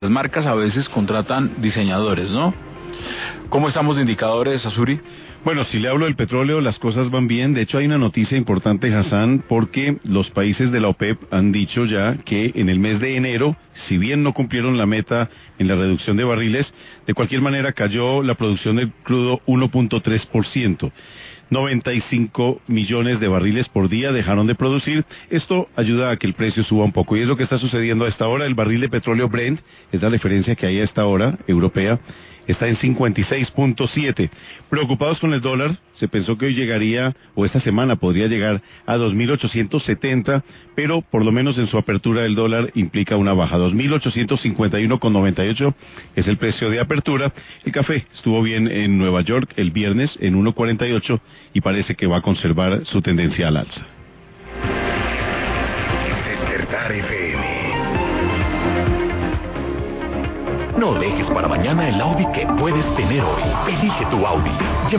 Las marcas a veces contratan diseñadores, ¿no? ¿Cómo estamos de indicadores, Azuri? Bueno, si le hablo del petróleo, las cosas van bien. De hecho, hay una noticia importante, Hassan, porque los países de la OPEP han dicho ya que en el mes de enero, si bien no cumplieron la meta en la reducción de barriles, de cualquier manera cayó la producción del crudo 1.3%. 95 millones de barriles por día dejaron de producir. Esto ayuda a que el precio suba un poco y es lo que está sucediendo a esta hora. El barril de petróleo Brent, es la referencia que hay a esta hora europea, está en 56.7. Preocupados con el dólar, se pensó que hoy llegaría, o esta semana podría llegar a 2.870, pero por lo menos en su apertura el dólar implica una baja. 2.851,98 es el precio de apertura. El café estuvo bien en Nueva York el viernes en 1.48 y parece que va a conservar su tendencia al alza. Despertar FM. No dejes para mañana el Audi que puedes tener hoy. Elige tu Audi.